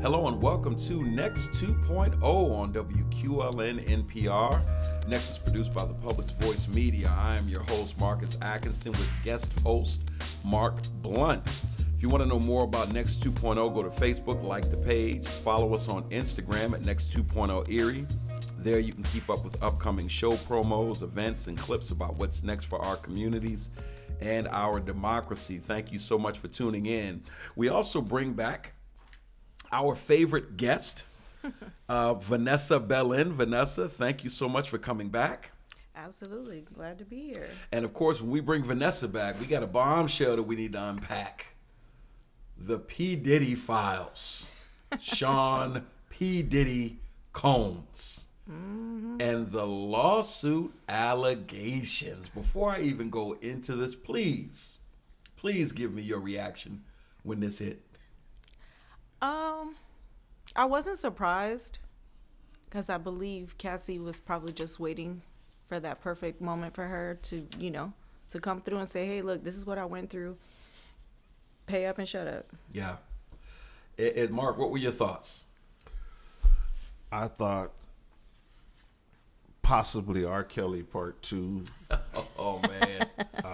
Hello and welcome to Next 2.0 on WQLN NPR. Next is produced by the Public Voice Media. I am your host, Marcus Atkinson, with guest host Mark Blunt. If you want to know more about Next 2.0, go to Facebook, like the page, follow us on Instagram at Next 2.0 Erie. There you can keep up with upcoming show promos, events, and clips about what's next for our communities and our democracy. Thank you so much for tuning in. We also bring back our favorite guest, Vanessa Bellin. Vanessa, thank you so much for coming back. Absolutely. Glad to be here. And of course, when we bring Vanessa back, we got a bombshell that we need to unpack. The P. Diddy files. Sean P. Diddy Combs. And the lawsuit allegations. Before I even go into this, please give me your reaction when this hit. I wasn't surprised because I believe Cassie was probably just waiting for that perfect moment for her to, to come through and say, hey, look, this is what I went through. Pay up and shut up. Yeah. Mark, what were your thoughts? I thought possibly R. Kelly Part 2. Oh, man.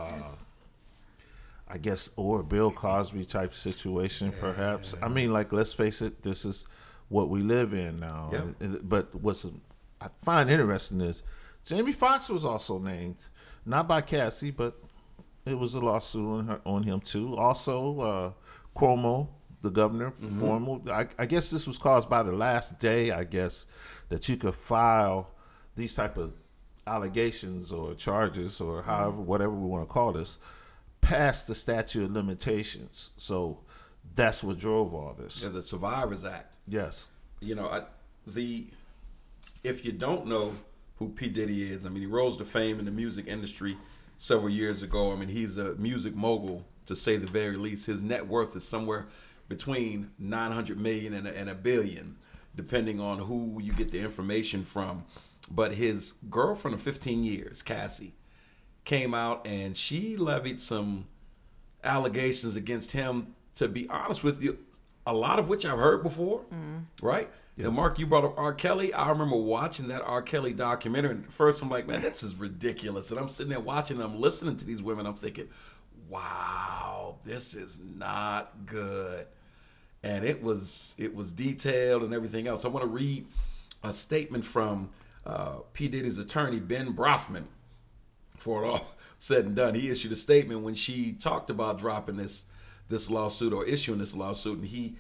I guess, or Bill Cosby type situation, perhaps. I mean, like, let's face it, this is what we live in now. Yep. But what's I find interesting is Jamie Foxx was also named, not by Cassie, but it was a lawsuit on him too. Also, Cuomo, the governor, formal. I guess this was caused by the last day, I guess, that you could file these type of allegations or charges or however, whatever we want to call this, past the statute of limitations. So that's what drove all this. Yeah, the Survivors Act. Yes. If you don't know who P. Diddy is, I mean, he rose to fame in the music industry several years ago. I mean, he's a music mogul, to say the very least. His net worth is somewhere between $900 million and $1 billion, depending on who you get the information from. But his girlfriend of 15 years, Cassie, came out and she levied some allegations against him, to be honest with you, a lot of which I've heard before, right? Yes. And Mark, you brought up R. Kelly. I remember watching that R. Kelly documentary, and at first I'm like, man, this is ridiculous. And I'm sitting there watching and I'm listening to these women. I'm thinking, wow, this is not good. And it was detailed and everything else. I want to read a statement from P. Diddy's attorney, Ben Brafman. Before it all said and done, he issued a statement when she talked about dropping this lawsuit or issuing this lawsuit, and he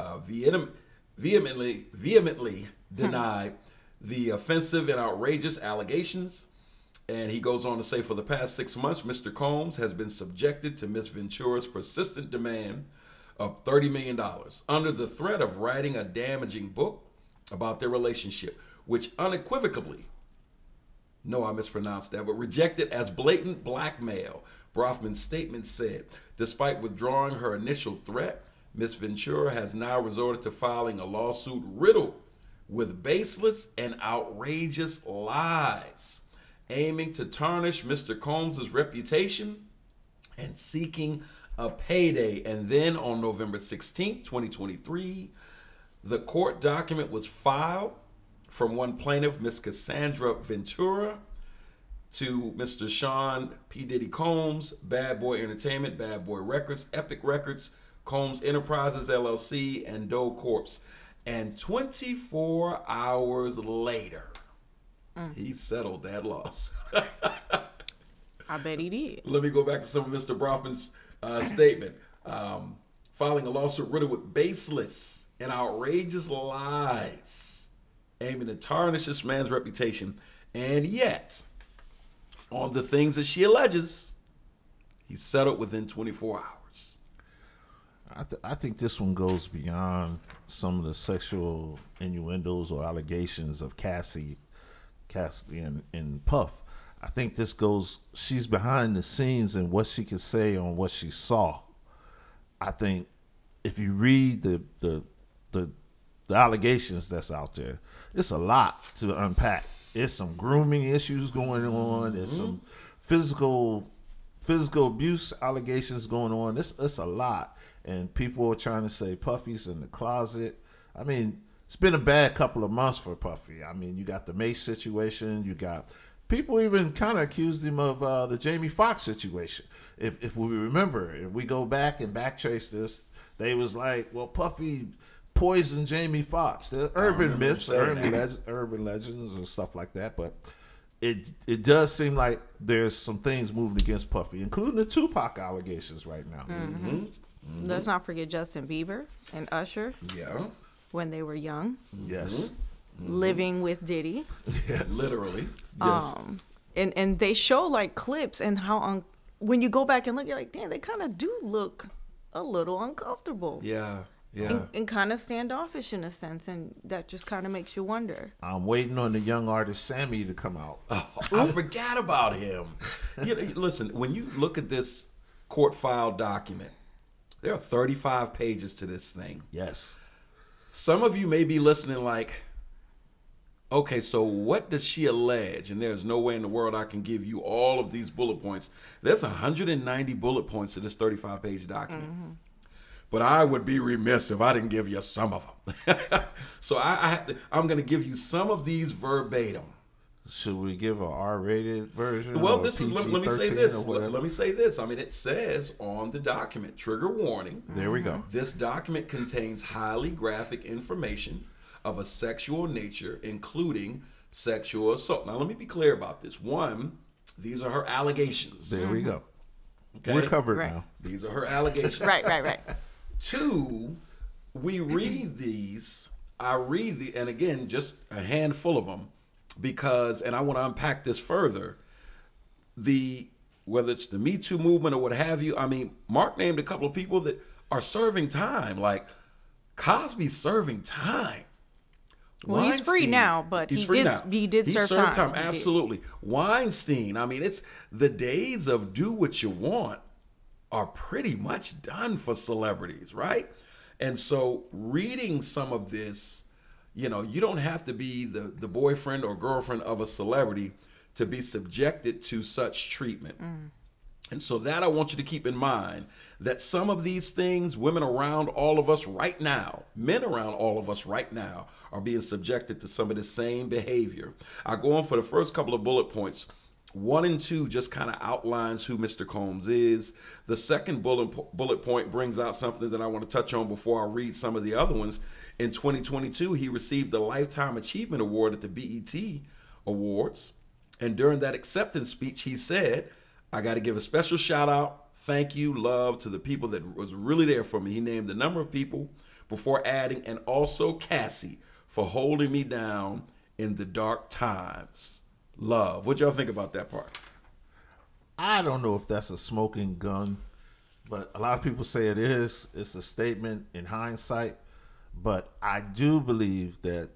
vehemently denied the offensive and outrageous allegations. And he goes on to say, for the past 6 months, Mr. Combs has been subjected to Ms. Ventura's persistent demand of $30 million under the threat of writing a damaging book about their relationship, which unequivocally, no, I mispronounced that, but rejected as blatant blackmail. Brafman's statement said, despite withdrawing her initial threat, Ms. Ventura has now resorted to filing a lawsuit riddled with baseless and outrageous lies, aiming to tarnish Mr. Combs' reputation and seeking a payday. And then on November 16th, 2023, the court document was filed from one plaintiff, Ms. Cassandra Ventura, to Mr. Sean P. Diddy Combs, Bad Boy Entertainment, Bad Boy Records, Epic Records, Combs Enterprises, LLC, and Doe Corps. And 24 hours later, he settled that loss. I bet he did. Let me go back to some of Mr. Brafman's statement. Filing a lawsuit riddled with baseless and outrageous lies, aiming to tarnish this man's reputation. And yet, on the things that she alleges, he settled within 24 hours. I think this one goes beyond some of the sexual innuendos or allegations of Cassie and Puff. I think this goes, she's behind the scenes and what she could say on what she saw. I think if you read the allegations that's out there, it's a lot to unpack. There's some grooming issues going on. There's some physical abuse allegations going on. It's a lot. And people are trying to say Puffy's in the closet. I mean, it's been a bad couple of months for Puffy. I mean, you got the Mace situation. You got people even kind of accused him of the Jamie Foxx situation. If we remember, if we go back and backtrace this, they was like, well, Puffy poisoned Jamie Foxx. The urban myths, urban legends and stuff like that. But it does seem like there's some things moving against Puffy, including the Tupac allegations right now. Let's not forget Justin Bieber and Usher Yeah. when they were young, Yes. living with Diddy. Yes. Literally. Yes. And they show like clips and how when you go back and look, you're like, damn, they kind of do look a little uncomfortable. Yeah. Yeah. And kind of standoffish in a sense, and that just kind of makes you wonder. I'm waiting on the young artist Sammy to come out. Oh, I forgot about him. Listen, when you look at this court file document, there are 35 pages to this thing. Yes. Some of you may be listening like, okay, so what does she allege? And there's no way in the world I can give you all of these bullet points. There's 190 bullet points to this 35-page document. But I would be remiss if I didn't give you some of them. So I'm going to give you some of these verbatim. Should we give a R-rated version? Well, or this is let me say PG-13 this. or whatever? Let me say this. I mean, it says on the document, trigger warning. There we go. This document contains highly graphic information of a sexual nature, including sexual assault. Now, let me be clear about this. One, these are her allegations. There we go. Okay? We're covered Right. now. These are her allegations. Right. Two, we read these. I read and again, just a handful of them, because, and I want to unpack this further. Whether it's the Me Too movement or what have you, I mean, Mark named a couple of people that are serving time, like Cosby's serving time. Well, he's free Weinstein, now, but he's he free did- now. he did serve time. He did. Absolutely. Weinstein, I mean, it's the days of do what you want are pretty much done for celebrities, right? And so reading some of this, you don't have to be the boyfriend or girlfriend of a celebrity to be subjected to such treatment. And so that I want you to keep in mind, that some of these things, women around all of us right now, men around all of us right now, are being subjected to some of the same behavior. I go on for the first couple of bullet points. 1 and 2 just kind of outlines who Mr. Combs is. The second bullet point brings out something that I want to touch on before I read some of the other ones. In 2022, he received the Lifetime Achievement Award at the BET Awards. And during that acceptance speech, he said, I got to give a special shout out, thank you, love to the people that was really there for me. He named the number of people before adding, and also Cassie for holding me down in the dark times. Love. What y'all think about that part? I don't know if that's a smoking gun, but a lot of people say it is. It's a statement in hindsight. But I do believe that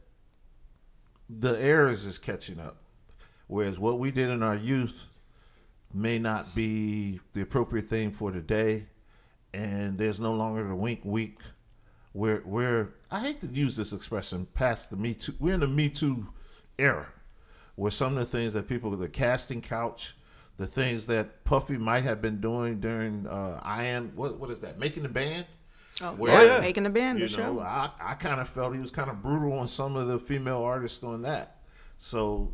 the errors is catching up. Whereas what we did in our youth may not be the appropriate thing for today. And there's no longer the wink week. We're I hate to use this expression, past the Me Too. We're in the Me Too era, where some of the things that people, the casting couch, the things that Puffy might have been doing during what is that, Making the Band? Oh, Where, yeah. Making the Band, the show. I kind of felt he was kind of brutal on some of the female artists on that. So,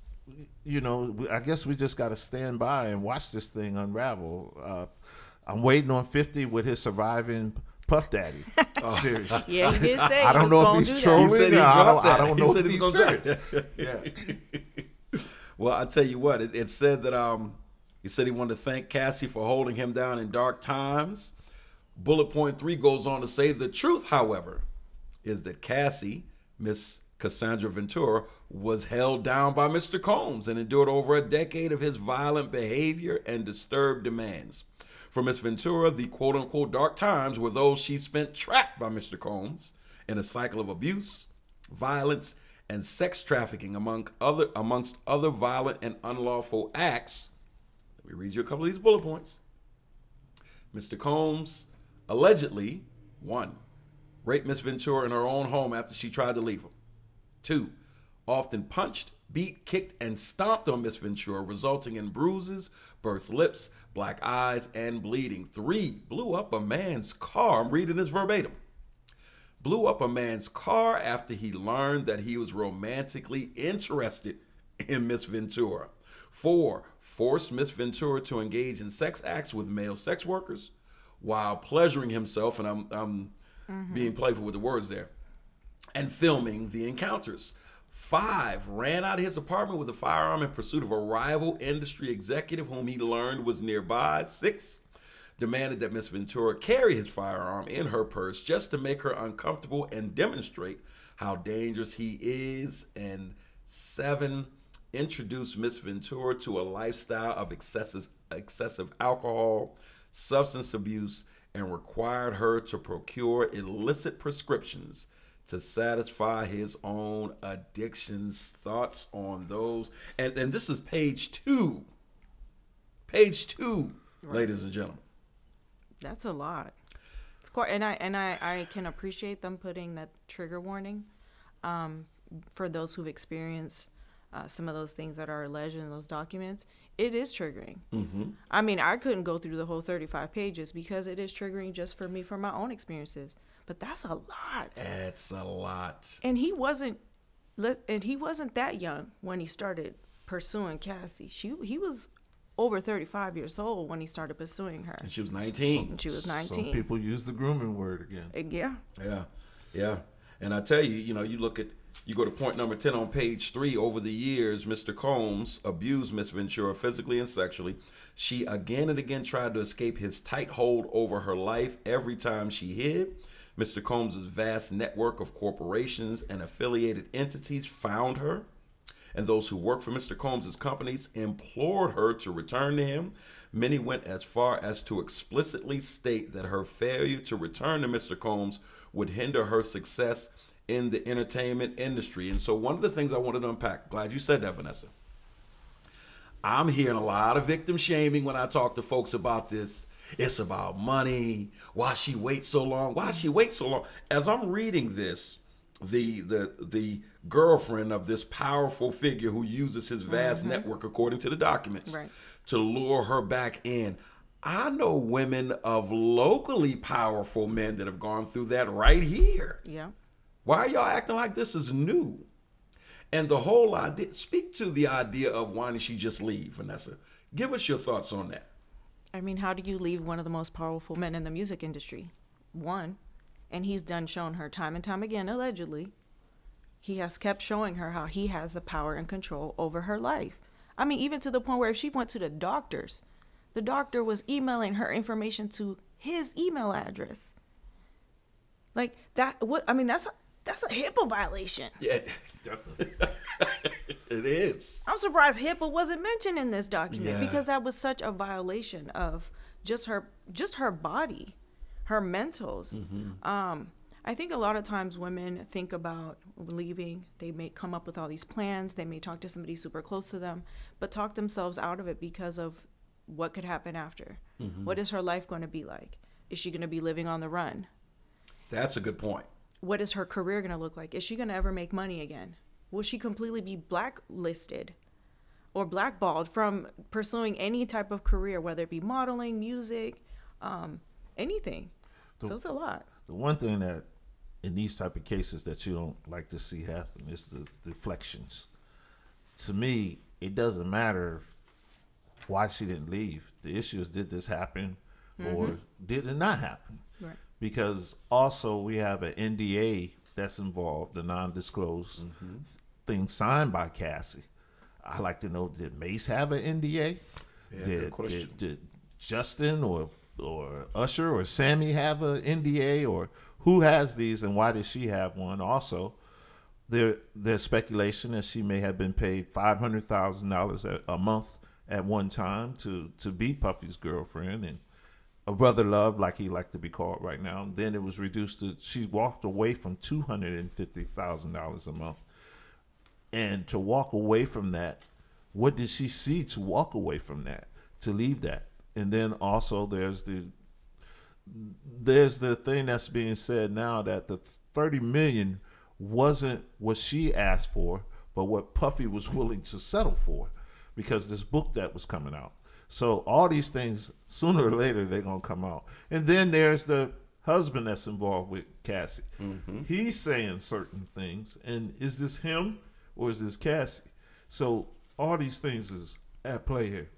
I guess we just got to stand by and watch this thing unravel. I'm waiting on 50 with his surviving Puff Daddy. Seriously. Yeah, he did say I don't know if he's trolling. He said he dropped that. I don't He know said if he he's was gonna serious. Yeah. Well, I tell you what, it said that he said he wanted to thank Cassie for holding him down in dark times. Bullet point 3 goes on to say, the truth, however, is that Cassie, Miss Cassandra Ventura, was held down by Mr. Combs and endured over a decade of his violent behavior and disturbed demands. For Miss Ventura, the quote-unquote dark times were those she spent trapped by Mr. Combs in a cycle of abuse, violence, and sex trafficking amongst other violent and unlawful acts. Let me read you a couple of these bullet points. Mr. Combs allegedly, 1, raped Miss Ventura in her own home after she tried to leave him. 2, often punched, beat, kicked, and stomped on Miss Ventura, resulting in bruises, burst lips, black eyes, and bleeding. 3, blew up a man's car. I'm reading this verbatim. blew up a man's car after he learned that he was romantically interested in Miss Ventura. 4, forced Miss Ventura to engage in sex acts with male sex workers while pleasuring himself, and I'm being playful with the words there, and filming the encounters. 5, ran out of his apartment with a firearm in pursuit of a rival industry executive whom he learned was nearby. 6, demanded that Miss Ventura carry his firearm in her purse just to make her uncomfortable and demonstrate how dangerous he is. And 7, introduced Miss Ventura to a lifestyle of excessive alcohol, substance abuse, and required her to procure illicit prescriptions to satisfy his own addictions. Thoughts on those? And this is page 2. Page 2, right, ladies and gentlemen. That's a lot. It's quite, and I can appreciate them putting that trigger warning for those who've experienced some of those things that are alleged in those documents. It is triggering. Mm-hmm. I mean, I couldn't go through the whole 35 pages because it is triggering just for me, from my own experiences. But that's a lot. That's a lot. And he wasn't that young when he started pursuing Cassie. He was over 35 years old when he started pursuing her. And she was 19. She was 19. Some people use the grooming word again. Yeah. And I tell you, you go to point number 10 on page 3. Over the years, Mr. Combs abused Miss Ventura physically and sexually. She again and again tried to escape his tight hold over her life every time she hid. Mr. Combs' vast network of corporations and affiliated entities found her, and those who worked for Mr. Combs' companies implored her to return to him. Many went as far as to explicitly state that her failure to return to Mr. Combs would hinder her success in the entertainment industry. And so one of the things I wanted to unpack, glad you said that, Vanessa. I'm hearing a lot of victim shaming when I talk to folks about this. It's about money. Why she wait so long? As I'm reading this, the girlfriend of this powerful figure who uses his vast network, according to the documents, right, to lure her back in. I know women of locally powerful men that have gone through that right here. Yeah. Why are y'all acting like this is new? And the whole idea, speak to the idea of why didn't she just leave, Vanessa? Give us your thoughts on that. I mean, how do you leave one of the most powerful men in the music industry? One, and he's shown her time and time again, allegedly. He has kept showing her how he has the power and control over her life. I mean, even to the point where if she went to the doctors, the doctor was emailing her information to his email address. Like that, that's a HIPAA violation. Yeah, definitely. It is. I'm surprised HIPAA wasn't mentioned in this document, because that was such a violation of just her body, her mentals. Mm-hmm. I think a lot of times women think about leaving. They may come up with all these plans. They may talk to somebody super close to them, but talk themselves out of it because of what could happen after. Mm-hmm. What is her life going to be like? Is she going to be living on the run? That's a good point. What is her career going to look like? Is she going to ever make money again? Will she completely be blacklisted or blackballed from pursuing any type of career, whether it be modeling, music, anything? So it's a lot. The one thing that in these type of cases that you don't like to see happen is the deflections. To me, it doesn't matter why she didn't leave. The issue is, did this happen or did it not happen? Right. Because also we have an NDA that's involved, the non-disclosed thing signed by Cassie. I like to know, did Mace have an NDA? Yeah, good question. Did Justin or Usher or Sammy have an NDA, or who has these and why did she have one? Also, there's speculation that she may have been paid $500,000 a month at one time to be Puffy's girlfriend and a brother love, like he liked to be called right now. And then it was reduced to, she walked away from $250,000 a month. And to walk away from that, what did she see to walk away from that, to leave that? And then also there's the thing that's being said now that the $30 million wasn't what she asked for, but what Puffy was willing to settle for, because this book that was coming out. So all these things, sooner or later, they're going to come out. And then there's the husband that's involved with Cassie. He's saying certain things, and is this him or is this Cassie? So all these things is at play here.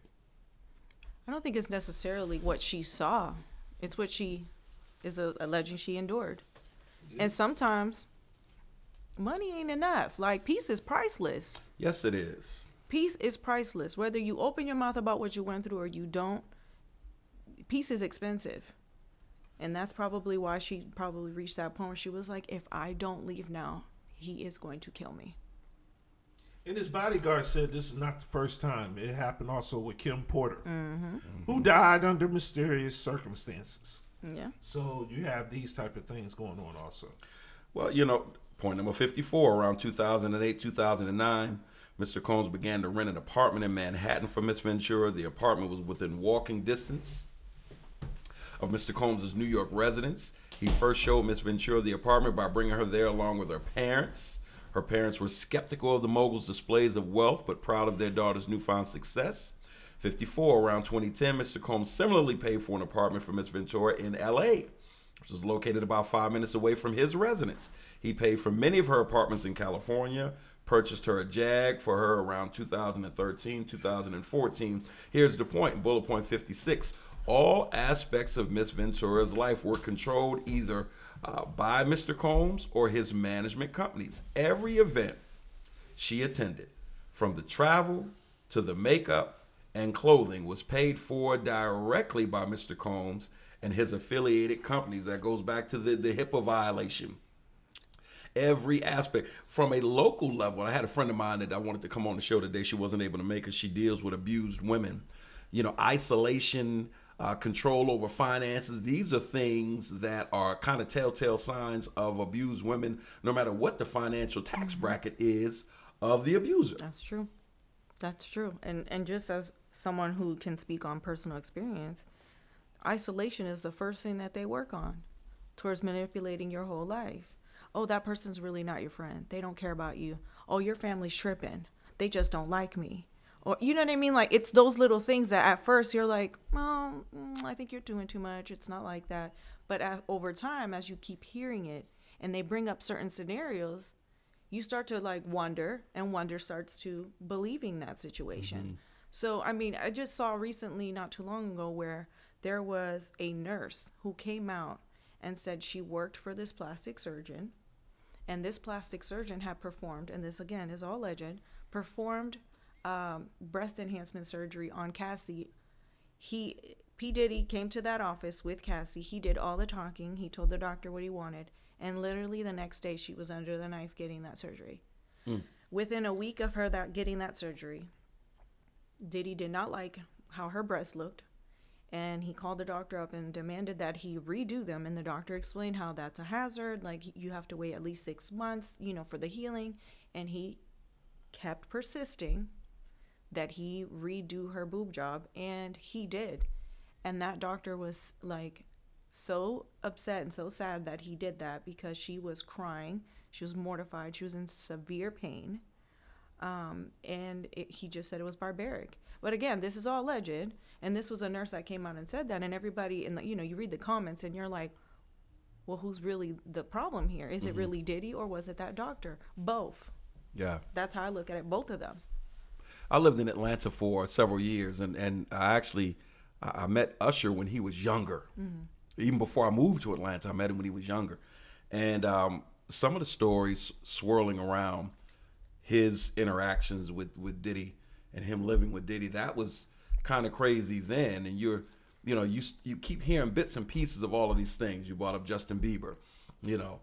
I don't think it's necessarily what she saw. It's what she is alleging she endured. And sometimes money ain't enough. Like, peace is priceless. Yes, it is. Peace is priceless. Whether you open your mouth about what you went through or you don't, peace is expensive. And that's probably why she probably reached that point where she was like, if I don't leave now, he is going to kill me. And his bodyguard said this is not the first time. It happened also with Kim Porter, who died under mysterious circumstances. Yeah. So you have these type of things going on also. Well, you know, point number 54, around 2008, 2009, Mr. Combs began to rent an apartment in Manhattan for Miss Ventura. The apartment was within walking distance of Mr. Combs' New York residence. He first showed Miss Ventura the apartment by bringing her there along with her parents. Her parents were skeptical of the mogul's displays of wealth, but proud of their daughter's newfound success. 54, around 2010, Mr. Combs similarly paid for an apartment for Miss Ventura in L.A., which is located about 5 minutes away from his residence. He paid for many of her apartments in California, purchased her a Jag for her around 2013, 2014. Here's the point, bullet point 56. All aspects of Miss Ventura's life were controlled either by Mr. Combs or his management companies. Every event she attended, from the travel to the makeup and clothing, was paid for directly by Mr. Combs and his affiliated companies. That goes back to the HIPAA violation. Every aspect from a local level. I had a friend of mine that I wanted to come on the show today. She wasn't able to make it. She deals with abused women. You know, isolation, control over finances. These are things that are kind of telltale signs of abused women, no matter what the financial tax bracket is of the abuser. That's true. That's true. And just as someone who can speak on personal experience, isolation is the first thing that they work on towards manipulating your whole life. Oh, that person's really not your friend. They don't care about you. Oh, your family's tripping. They just don't like me. Or, you know what I mean? Like, it's those little things that at first you're like, well, I think you're doing too much. It's not like that. But over time, as you keep hearing it and they bring up certain scenarios, you start to like wonder, and wonder starts to believing that situation. So, I mean, I just saw recently, not too long ago, where there was a nurse who came out and said she worked for this plastic surgeon. And this plastic surgeon had performed, and this again is all alleged, performed breast enhancement surgery on Cassie. P. Diddy came to that office with Cassie. He did all the talking. He told the doctor what he wanted. And literally the next day, she was under the knife getting that surgery. Within a week of her getting that surgery, Diddy did not like how her breasts looked. And he called the doctor up and demanded that he redo them. And the doctor explained how that's a hazard. Like, you have to wait at least 6 months, you know, for the healing. And he kept persisting that he redo her boob job. And he did. And that doctor was like so upset and so sad that he did that, because she was crying. She was mortified. She was in severe pain. And he just said it was barbaric. But again, this is all alleged, and this was a nurse that came out and said that, and everybody in the, you know, you read the comments and you're like, well, who's really the problem here? Is it really Diddy, or was it that doctor? Both. Yeah. That's how I look at it, both of them. I lived in Atlanta for several years, and I met Usher when he was younger. Even before I moved to Atlanta, I met him when he was younger. And some of the stories swirling around his interactions with Diddy and him living with Diddy, that was kind of crazy then. And you keep hearing bits and pieces of all of these things. You brought up Justin Bieber, you know,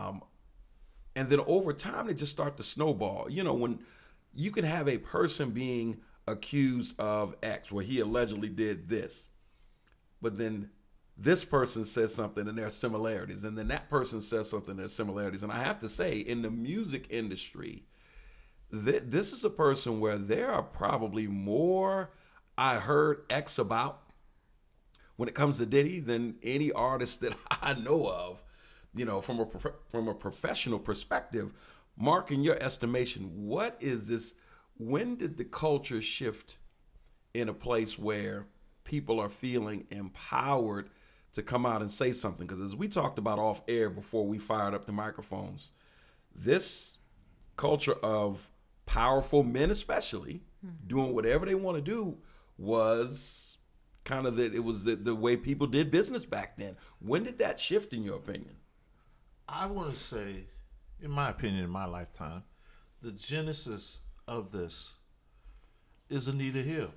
and then over time they just start to snowball. You know, when you can have a person being accused of X, where he allegedly did this, but then this person says something and there are similarities, and then that person says something and there's similarities. And I have to say, in the music industry, this is a person where there are probably more I heard X about when it comes to Diddy than any artist that I know of. You know, from a professional perspective, Mark, in your estimation, what is this? When did the culture shift in a place where people are feeling empowered to come out and say something. Because as we talked about off air before we fired up the microphones, this culture of powerful men especially doing whatever they want to do was kind of the way people did business back then. When did that shift in your opinion? I want to say, in my opinion, in my lifetime, the genesis of this is Anita Hill.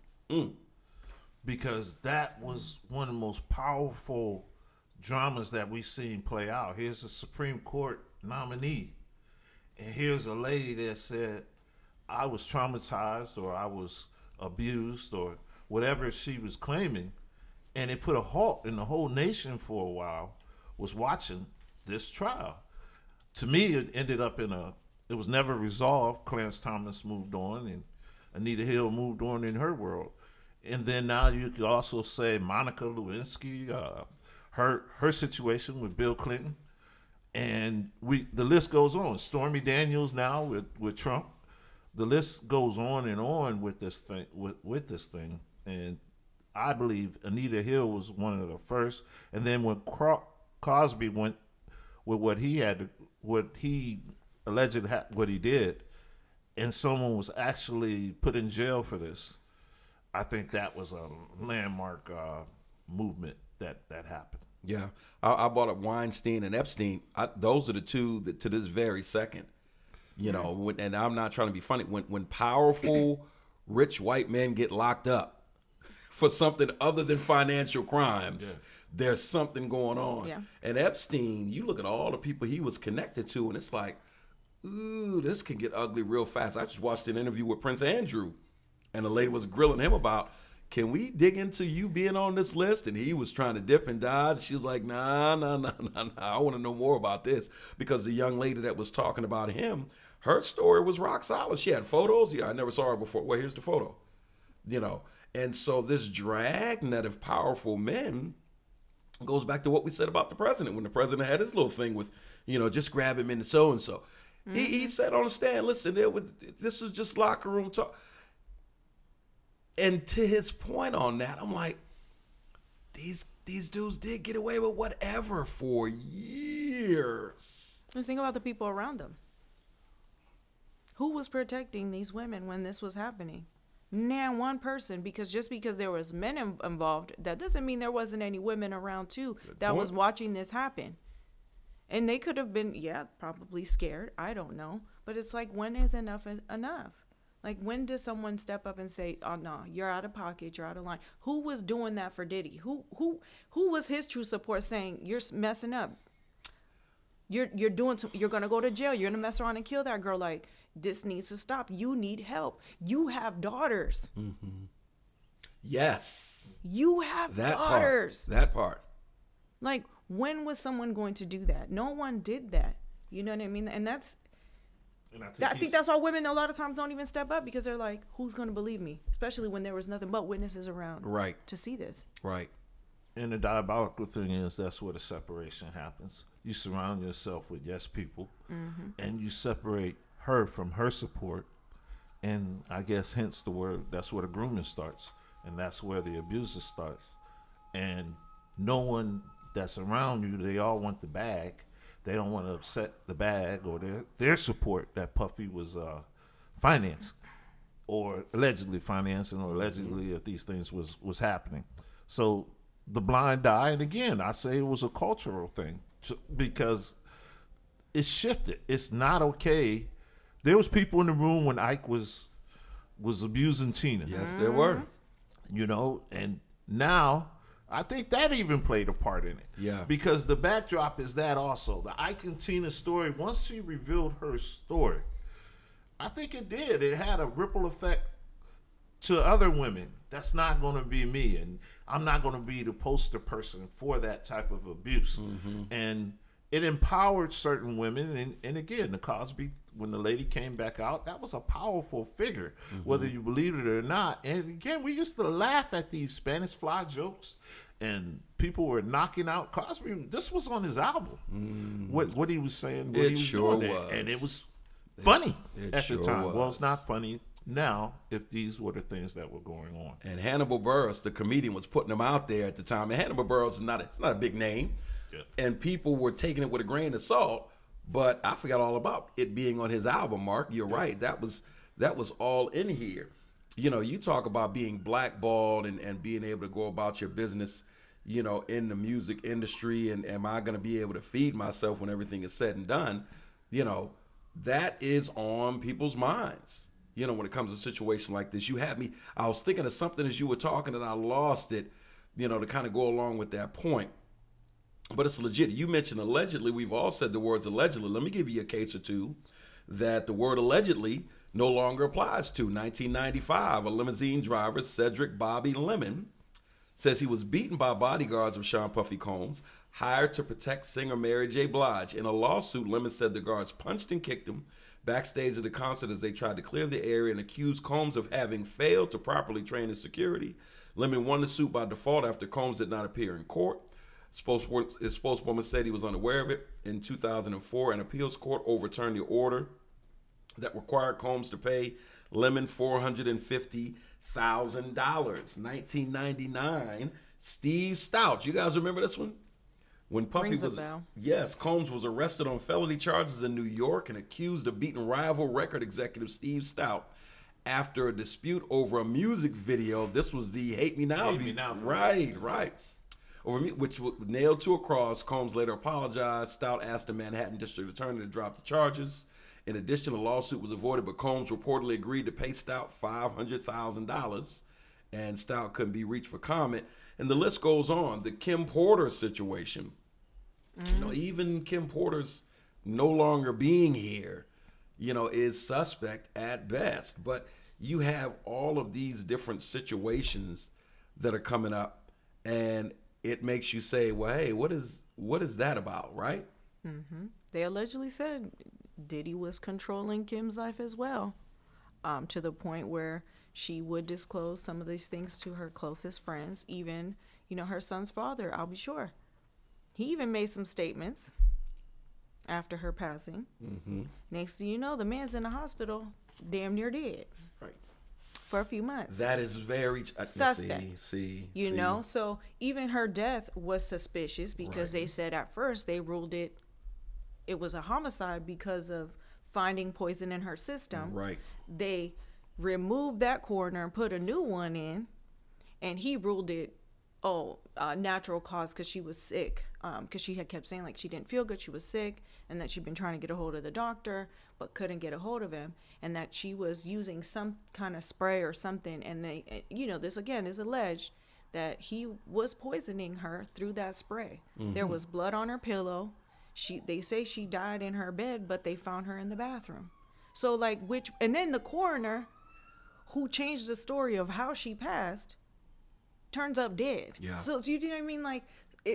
Because that was one of the most powerful dramas that we've seen play out. Here's a Supreme Court nominee, and here's a lady that said, I was traumatized or I was abused or whatever she was claiming, and it put a halt in the whole nation for a while was watching this trial. To me, it ended up it was never resolved. Clarence Thomas moved on, and Anita Hill moved on in her world. And then now you could also say Monica Lewinsky, her situation with Bill Clinton, and the list goes on. Stormy Daniels now with Trump. The list goes on with this thing. With this thing, and I believe Anita Hill was one of the first. And then when Cosby went with what he alleged what he did, and someone was actually put in jail for this, I think that was a landmark movement that happened. Yeah, I brought up Weinstein and Epstein. Those are the two that to this very second, and I'm not trying to be funny. When powerful, rich white men get locked up for something other than financial crimes, there's something going on. Yeah. And Epstein, you look at all the people he was connected to, and it's like, ooh, this can get ugly real fast. I just watched an interview with Prince Andrew, and the lady was grilling him about, can we dig into you being on this list? And he was trying to dip and dodge. She was like, nah. I want to know more about this. Because the young lady that was talking about him, her story was rock solid. She had photos. Yeah, I never saw her before. Well, here's the photo. And so this dragnet of powerful men goes back to what we said about the president. When the president had his little thing with, just grab him into so-and-so. Mm-hmm. He said on the stand, listen, this was just locker room talk. And to his point on that, I'm like, these dudes did get away with whatever for years. And think about the people around them. Who was protecting these women when this was happening? One person, because there was men involved, that doesn't mean there wasn't any women around too that was watching this happen. And they could have been, probably scared. I don't know. But it's like, when is enough enough? Like, when does someone step up and say, oh, no, you're out of pocket, you're out of line? Who was doing that for Diddy? Who was his true support saying, you're messing up? You're going to go to jail. You're going to mess around and kill that girl. Like, this needs to stop. You need help. You have daughters. Mm-hmm. Yes. You have daughters. That part. Like, when was someone going to do that? No one did that. You know what I mean? And that's... I think that's why women a lot of times don't even step up, because they're like, who's going to believe me? Especially when there was nothing but witnesses around to see this. Right. And the diabolical thing is, that's where the separation happens. You surround yourself with yes people, and you separate her from her support. And I guess hence the word, that's where the grooming starts. And that's where the abuse starts. And no one that's around you, they all want the bag. They don't want to upset the bag or their support that Puffy was financing, or allegedly financing, or allegedly if these things was happening. So the blind eye, and again, I say it was a cultural thing because it shifted. It's not okay. There was people in the room when Ike was abusing Tina. Yes, there were. And now I think that even played a part in it. Yeah. Because the backdrop is that also. The Ike and Tina story, once she revealed her story, I think it did. It had a ripple effect to other women. That's not going to be me. And I'm not going to be the poster person for that type of abuse. Mm-hmm. And it empowered certain women. And again, the Cosby, when the lady came back out, that was a powerful figure, whether you believe it or not. And again, we used to laugh at these Spanish fly jokes, and people were knocking out Cosby. This was on his album. What he was saying, what he was doing, and it was funny at the time. Well, it's not funny now if these were the things that were going on. And Hannibal Buress, the comedian, was putting them out there at the time. And Hannibal Buress is not a big name. Yeah. And people were taking it with a grain of salt. But I forgot all about it being on his album, Mark. You're right. That was all in here. You know, you talk about being blackballed and being able to go about your business, you know, in the music industry. And am I going to be able to feed myself when everything is said and done? You know, that is on people's minds. You know, when it comes to a situation like this, I was thinking of something as you were talking and I lost it, you know, to kind of go along with that point. But it's legit. You mentioned allegedly. We've all said the words allegedly. Let me give you a case or two that the word allegedly no longer applies to. 1995, a limousine driver, Cedric Bobby Lemon, says he was beaten by bodyguards of Sean Puffy Combs, hired to protect singer Mary J. Blige. In a lawsuit, Lemon said the guards punched and kicked him backstage at the concert as they tried to clear the area and accused Combs of having failed to properly train his security. Lemon won the suit by default after Combs did not appear in court. His spokeswoman said he was unaware of it. In 2004, an appeals court overturned the order that required Combs to pay Lemon $450,000. 1999, Steve Stout. You guys remember this one? When Puffy Rings a was bell. Yes, Combs was arrested on felony charges in New York and accused of beating rival record executive Steve Stout after a dispute over a music video. This was the Hate Me Now video. Right. Which was nailed to a cross. Combs later apologized. Stout asked the Manhattan District Attorney to drop the charges. In addition, a lawsuit was avoided, but Combs reportedly agreed to pay Stout $500,000, and Stout couldn't be reached for comment. And the list goes on. The Kim Porter situation. You know, even Kim Porter's no longer being here, you know, is suspect at best. But you have all of these different situations that are coming up, and it makes you say, well, hey, what is that about, right? Mm-hmm. They allegedly said Diddy was controlling Kim's life as well, to the point where she would disclose some of these things to her closest friends, even, you know, her son's father, I'll be sure. He even made some statements after her passing. Mm-hmm. Next thing you know, the man's in the hospital, damn near dead. Right. For a few months. That is very suspect. See, you know, so even her death was suspicious because they said at first they ruled it was a homicide because of finding poison in her system. Right. They removed that coroner and put a new one in, and he ruled it natural cause because she was sick. Because she had kept saying like she didn't feel good, she was sick, and that she'd been trying to get a hold of the doctor but couldn't get a hold of him, and that she was using some kind of spray or something, and they, you know, this again is alleged that he was poisoning her through that spray. Mm-hmm. There was blood on her pillow. They say she died in her bed, but they found her in the bathroom. So like and then the coroner who changed the story of how she passed turns up dead. Yeah. So you know what I mean? Like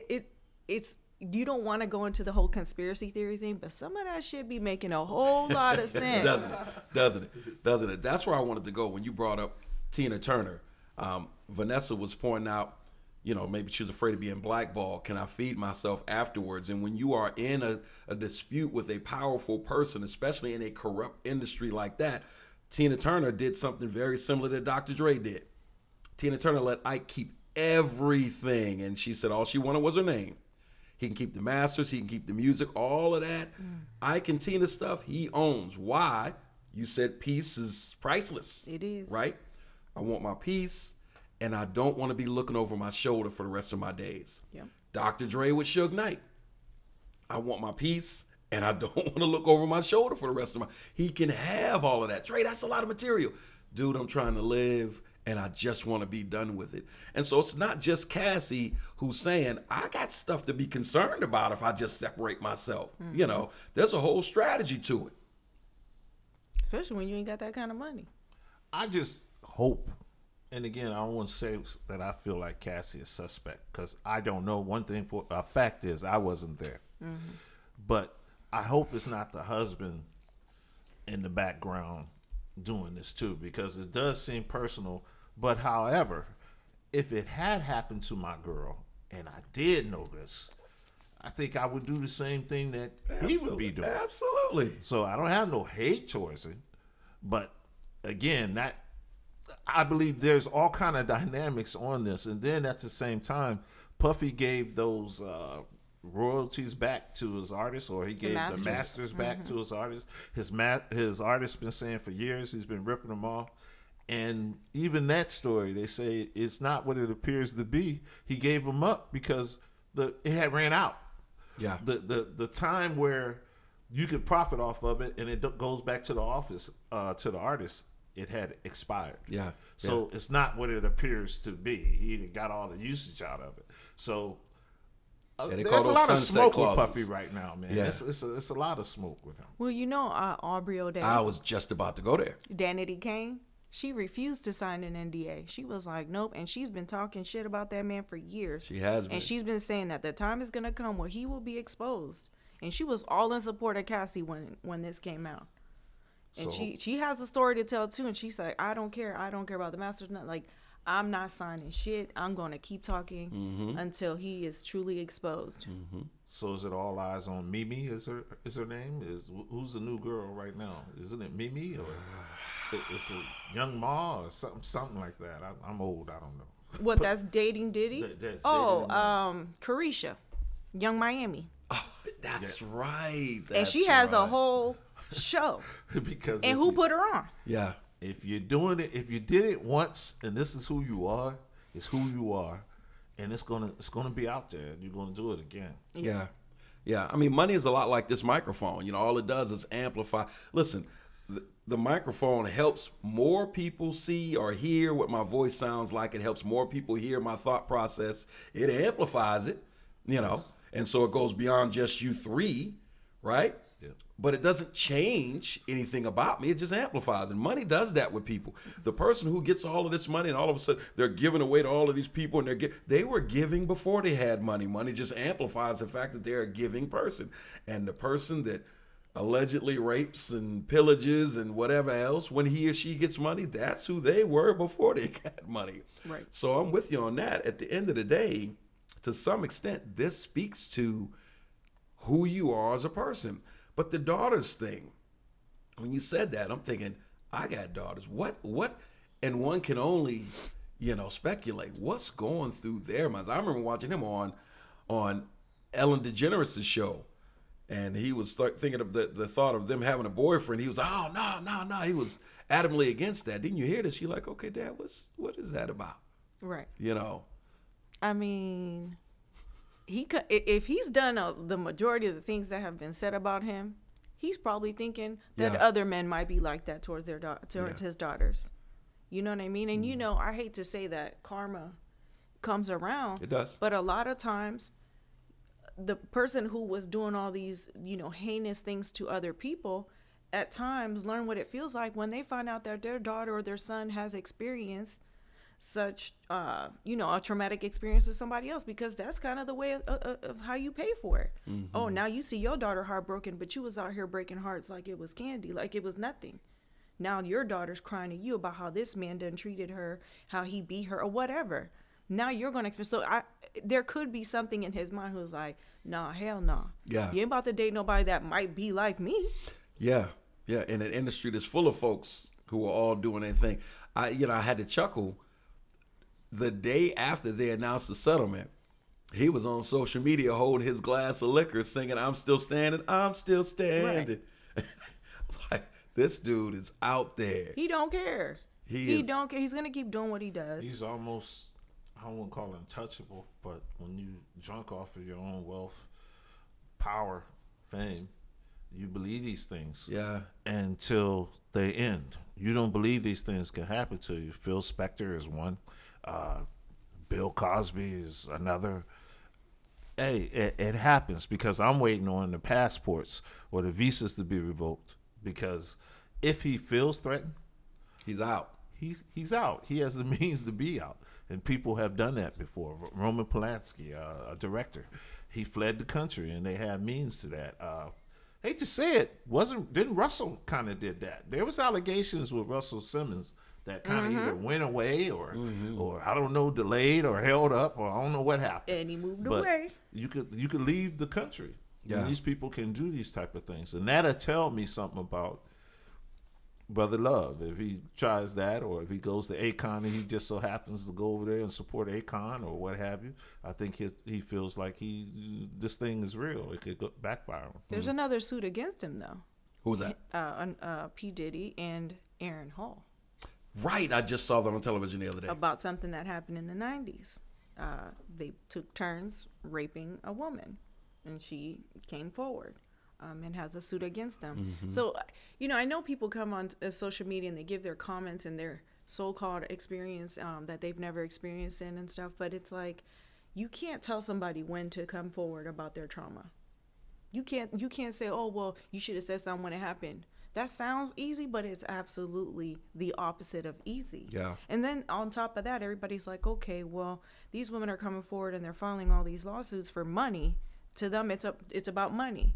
it's you don't want to go into the whole conspiracy theory thing, but some of that shit be making a whole lot of sense. Doesn't it? That's where I wanted to go when you brought up Tina Turner. Vanessa was pointing out, you know, maybe she was afraid of being blackballed. Can I feed myself afterwards? And when you are in a dispute with a powerful person, especially in a corrupt industry like that, Tina Turner did something very similar that Dr. Dre did. Tina Turner let Ike keep everything, and she said all she wanted was her name. He can keep the masters, he can keep the music, all of that. Ike and Tina stuff, he owns. Why? You said peace is priceless. It is. Right? I want my peace, and I don't want to be looking over my shoulder for the rest of my days. Yeah. Dr. Dre with Suge Knight. I want my peace, and I don't want to look over my shoulder for the rest of my... He can have all of that. Dre, that's a lot of material. Dude, I'm trying to live, and I just want to be done with it. And so it's not just Cassie who's saying, I got stuff to be concerned about if I just separate myself. Mm-hmm. You know, there's a whole strategy to it. Especially when you ain't got that kind of money. I just hope, and again, I don't want to say that I feel like Cassie is suspect because I don't know. One thing for a fact is I wasn't there. Mm-hmm. But I hope it's not the husband in the background doing this too, because it does seem personal. But however, if it had happened to my girl and I did know this, I think I would do the same thing that he would be doing. Absolutely. So I don't have no hate towards it, but again, that I believe there's all kind of dynamics on this, and then at the same time, Puffy gave those royalties back to his artists, or he gave the masters back to his artists. His artists been saying for years he's been ripping them off, and even that story they say it's not what it appears to be. He gave them up because it had ran out. Yeah, the time where you could profit off of it, and it goes back to the office to the artist. It had expired. Yeah. So it's not what it appears to be. He got all the usage out of it. So there's a lot of smoke with Puffy right now, man. Yeah. It's a lot of smoke with him. Well, Aubrey O'Day. I was just about to go there. Danity Kane. She refused to sign an NDA. She was like, nope. And she's been talking shit about that man for years. She has been. And she's been saying that the time is going to come where he will be exposed. And she was all in support of Cassie when this came out. And she has a story to tell too, and she's like, I don't care about the masters. Not like, I'm not signing shit. I'm going to keep talking until he is truly exposed. So is it all eyes on Mimi? Is her name? Who's the new girl right now? Isn't it Mimi, or it's a Young Ma or something like that? I'm old. I don't know. What? That's dating Diddy? Carisha, Young Miami. Oh, that's right. And she has a whole show. Because who put her on? Yeah. If you're doing it, if you did it once, and this is who you are, it's who you are, and it's gonna be out there. You're gonna do it again. Yeah. I mean, money is a lot like this microphone. All it does is amplify. Listen, the microphone helps more people see or hear what my voice sounds like. It helps more people hear my thought process. It amplifies it. And so it goes beyond just you three, right? Yeah. But it doesn't change anything about me. It just amplifies. And money does that with people. The person who gets all of this money and all of a sudden they're giving away to all of these people, and they were giving before they had money. Money just amplifies the fact that they're a giving person. And the person that allegedly rapes and pillages and whatever else, when he or she gets money, that's who they were before they got money. Right. So I'm with you on that. At the end of the day, to some extent, this speaks to who you are as a person. But the daughters thing, when you said that, I'm thinking, I got daughters. What? And one can only, speculate what's going through their minds. I remember watching him on Ellen DeGeneres' show, and he was thinking of the thought of them having a boyfriend. He was, oh, no. He was adamantly against that. Didn't you hear this? You're like, okay, Dad, what is that about? Right. I mean, if he's done the majority of the things that have been said about him, he's probably thinking that other men might be like that towards his daughters. You know what I mean? And I hate to say that karma comes around. It does. But a lot of times, the person who was doing all these, heinous things to other people, at times learn what it feels like when they find out that their daughter or their son has experienced such a traumatic experience with somebody else, because that's kind of the way of how you pay for it. Oh, now you see your daughter heartbroken, but you was out here breaking hearts like it was candy, like it was nothing. Now your daughter's crying to you about how this man done treated her, how he beat her, or whatever. Now you're gonna experience. So there could be something in his mind who's like, nah, hell nah. Yeah. You ain't about to date nobody that might be like me. Yeah. In an industry that's full of folks who are all doing their thing. I had to chuckle. The day after they announced the settlement, he was on social media holding his glass of liquor, singing, I'm still standing, I'm still standing. Right. It's like, this dude is out there. He don't care. He don't care. He's going to keep doing what he does. He's almost, I wouldn't call it untouchable, but when you drunk off of your own wealth, power, fame, you believe these things. Yeah. Until they end. You don't believe these things can happen to you. Phil Spector is one. Bill Cosby is another. Hey, it happens, because I'm waiting on the passports or the visas to be revoked, because if he feels threatened, he's out. He's out. He has the means to be out, and people have done that before. Roman Polanski, a director, he fled the country, and they had means to that. Hate to say it, didn't Russell kind of did that? There was allegations with Russell Simmons that kind of either went away or I don't know, delayed or held up, or I don't know what happened. And he moved away. You could leave the country. Yeah. And these people can do these type of things, and that'll tell me something about Brother Love. If he tries that, or if he goes to Akon and he just so happens to go over there and support Akon or what have you, I think he feels like this thing is real. It could backfire him. There's another suit against him though. Who's that? P. Diddy and Aaron Hall. Right, I just saw that on television the other day. About something that happened in the 90s. They took turns raping a woman, and she came forward and has a suit against them. So, I know people come on social media and they give their comments and their so-called experience that they've never experienced in and stuff, but it's like, you can't tell somebody when to come forward about their trauma. You can't say, oh, well, you should have said something when it happened. That sounds easy, but it's absolutely the opposite of easy. Yeah. And then on top of that, everybody's like, okay, well, these women are coming forward and they're filing all these lawsuits for money. To them, it's about money.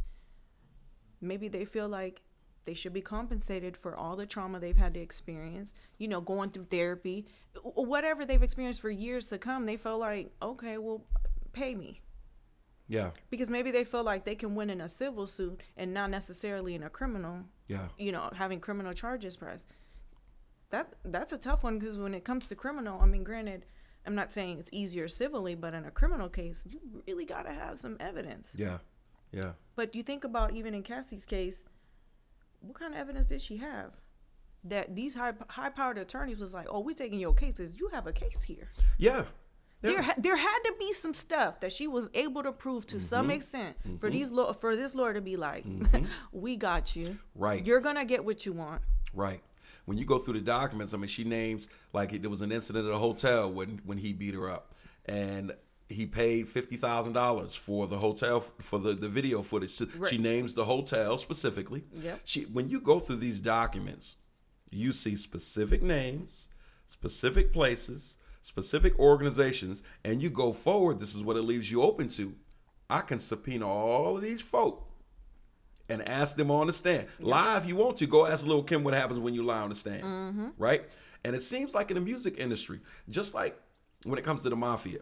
Maybe they feel like they should be compensated for all the trauma they've had to experience, going through therapy, whatever they've experienced for years to come. They feel like, okay, well, pay me. Yeah. Because maybe they feel like they can win in a civil suit and not necessarily in a criminal. Yeah. Having criminal charges pressed. That's a tough one, because when it comes to criminal, I mean, granted, I'm not saying it's easier civilly, but in a criminal case, you really got to have some evidence. Yeah. Yeah. But you think about, even in Cassie's case, what kind of evidence did she have? That these high-powered attorneys was like, oh, we're taking your cases. You have a case here. Yeah. There had to be some stuff that she was able to prove to some extent for this lawyer to be like, we got you. Right. You're going to get what you want. Right. When you go through the documents, I mean, she names, like, there was an incident at a hotel when he beat her up, and he paid $50,000 for the hotel, for the video footage. Right. She names the hotel specifically. Yep. When you go through these documents, you see specific names, specific places, specific organizations, and you go forward. This is what it leaves you open to. I can subpoena all of these folk and ask them on the stand. Lie if you want to. Go ask Lil' Kim what happens when you lie on the stand. Right? And it seems like in the music industry, just like when it comes to the mafia,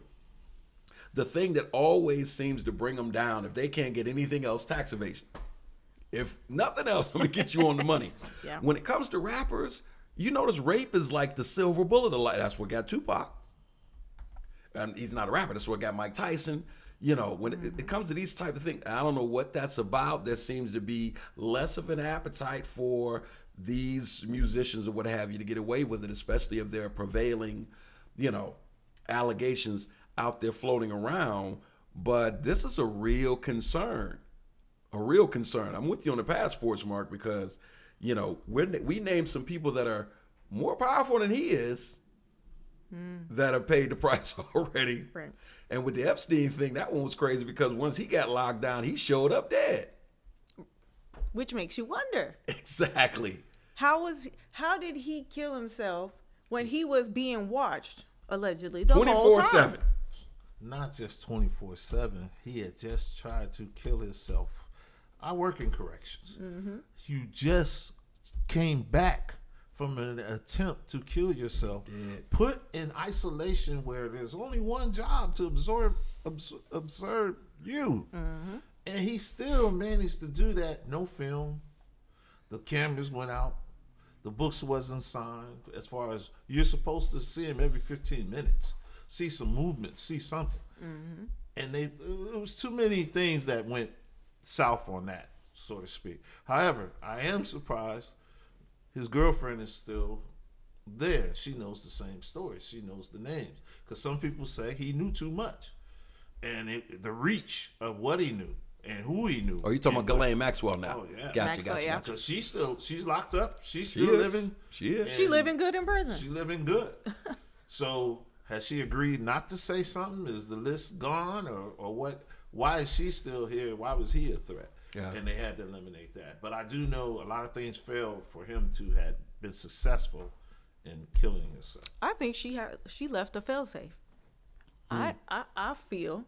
the thing that always seems to bring them down, if they can't get anything else, tax evasion. If nothing else, I'm going to get you on the money. Yeah. When it comes to rappers, you notice rape is like the silver bullet. That's what got Tupac. And he's not a rapper. That's what got Mike Tyson. When it comes to these type of things, I don't know what that's about. There seems to be less of an appetite for these musicians or what have you to get away with it, especially if there are prevailing, allegations out there floating around. But this is a real concern. A real concern. I'm with you on the passports, Mark, because, we named some people that are more powerful than he is that have paid the price already. Right. And with the Epstein thing, that one was crazy because once he got locked down, he showed up dead. Which makes you wonder. Exactly. How did he kill himself when he was being watched, allegedly, the whole time? 24/7. Not just 24/7. He had just tried to kill himself. I work in corrections. You just came back from an attempt to kill yourself, put in isolation where there's only one job to observe you. And he still managed to do that. No film. The cameras went out. The books wasn't signed. As far as you're supposed to see him every 15 minutes, see some movement, see something. And it was too many things that went south on that, so to speak. However, I am surprised his girlfriend is still there. She knows the same story. She knows the names. Because some people say he knew too much. And the reach of what he knew and who he knew. Oh, you talking about Ghislaine Maxwell now? Oh, yeah. Gotcha. Because she's locked up. She's She still is. living. She is. She living good in prison. She living good. So has she agreed not to say something? Is the list gone or what? Why is she still here? Why was he a threat? Yeah. And they had to eliminate that. But I do know a lot of things failed for him to have been successful in killing himself. I think she left a failsafe. I feel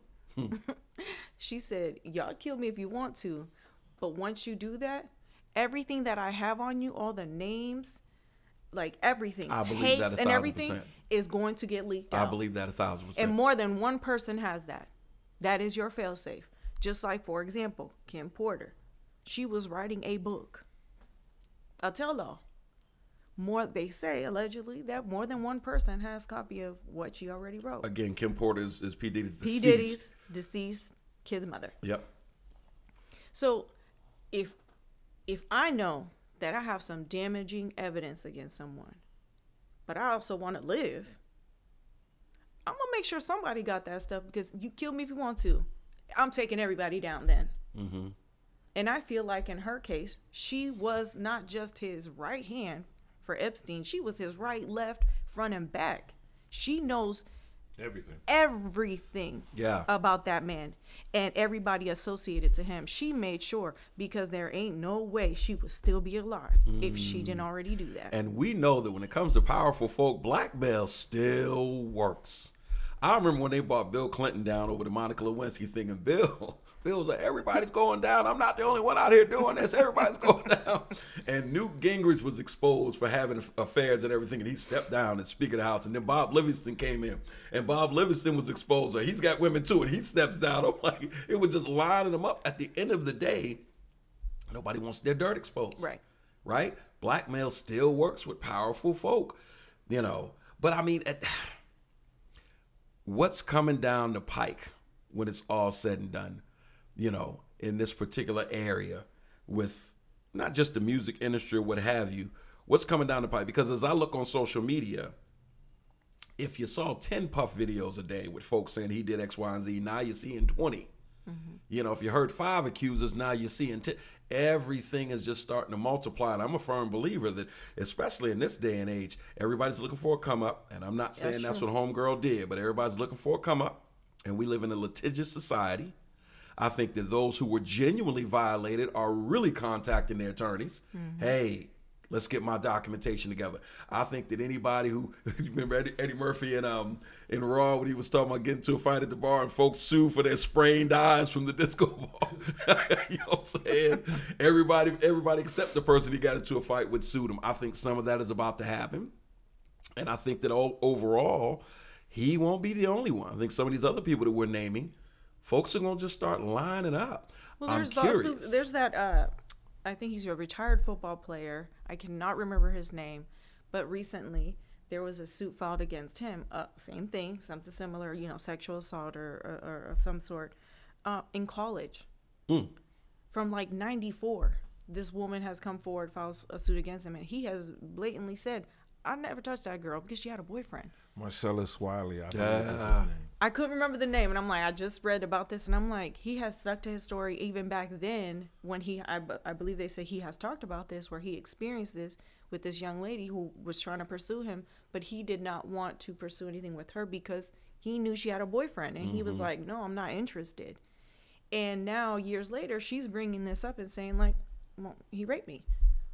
she said, y'all kill me if you want to, but once you do that, everything that I have on you, all the names, like everything, I believe tapes that and everything 1,000%. is going to get leaked out. I believe that 1,000%. And more than one person has that. That is your failsafe. Just like, for example, Kim Porter. She was writing a book, a tell-all. they say allegedly that more than one person has copy of what she already wrote. Again, Kim Porter is P. Diddy's P. deceased. Diddy's deceased kid's mother. Yep. So if I know that I have some damaging evidence against someone, but I also want to live, I'm gonna make sure somebody got that stuff, because you kill me if you want to. I'm taking everybody down then. Mm-hmm. And I feel like in her case, she was not just his right hand for Epstein. She was his right, left, front, and back. She knows everything Yeah. about that man and everybody associated to him. She made sure, because there ain't no way she would still be alive if she didn't already do that. And we know that when it comes to powerful folk, blackmail still works. I remember when they brought Bill Clinton down over the Monica Lewinsky thing, and Bill was like, everybody's going down. I'm not the only one out here doing this. Everybody's going down. And Newt Gingrich was exposed for having affairs and everything, and he stepped down and Speaker of the House. And then Bob Livingston came in, and Bob Livingston was exposed. He's got women too, and he steps down. I'm like, it was just lining them up. At the end of the day, nobody wants their dirt exposed. Right? Blackmail still works with powerful folk, you know. But I mean, what's coming down the pike when it's all said and done, you know, in this particular area with not just the music industry or what have you, what's coming down the pipe? Because as I look on social media, if you saw 10 Puff videos a day with folks saying he did X, Y, and Z, now you're seeing 20. Mm-hmm. You know, if you heard 5 accusers, now you're seeing 10. Everything is just starting to multiply. And I'm a firm believer that, especially in this day and age, everybody's looking for a come up. And I'm not saying that's what Homegirl did, but everybody's looking for a come up. And we live in a litigious society. I think that those who were genuinely violated are really contacting their attorneys. Mm-hmm. Hey, let's get my documentation together. I think that anybody who, remember Eddie Murphy in Raw when he was talking about getting into a fight at the bar and folks sue for their sprained eyes from the disco ball. You know what I'm saying? Everybody except the person he got into a fight with sued him. I think some of that is about to happen. And I think that overall, he won't be the only one. I think some of these other people that we're naming, folks are going to just start lining up. Well, I'm curious. Also, there's that, I think he's a retired football player. I cannot remember his name. But recently, there was a suit filed against him. Same thing, something similar, you know, sexual assault or of some sort, in college. From like 94, this woman has come forward, files a suit against him. And he has blatantly said, I never touched that girl because she had a boyfriend. Marcellus Wiley, I believe is his name. I couldn't remember the name, and I'm like, I just read about this, and I'm like, he has stuck to his story even back then when I believe they say he has talked about this, where he experienced this with this young lady who was trying to pursue him, but he did not want to pursue anything with her because he knew she had a boyfriend, and he was like, no, I'm not interested. And now, years later, she's bringing this up and saying, like, well, he raped me.